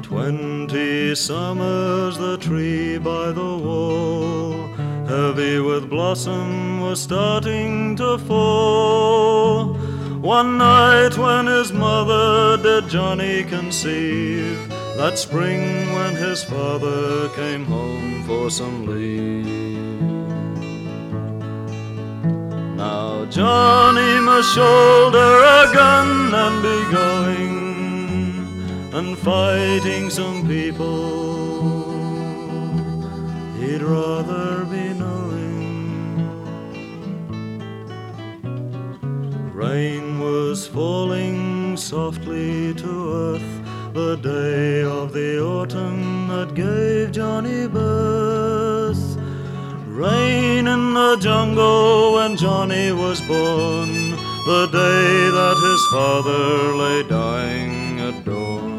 20 summers the tree by the wall, heavy with blossom, was starting to fall. One night when his mother did Johnny conceive, that spring when his father came home for some leave. Now Johnny must shoulder a gun and be going and fighting some people he'd rather be knowing. Rain was falling softly to earth the day of the autumn that gave Johnny birth. Rain in the jungle when Johnny was born, the day that his father lay dying at dawn.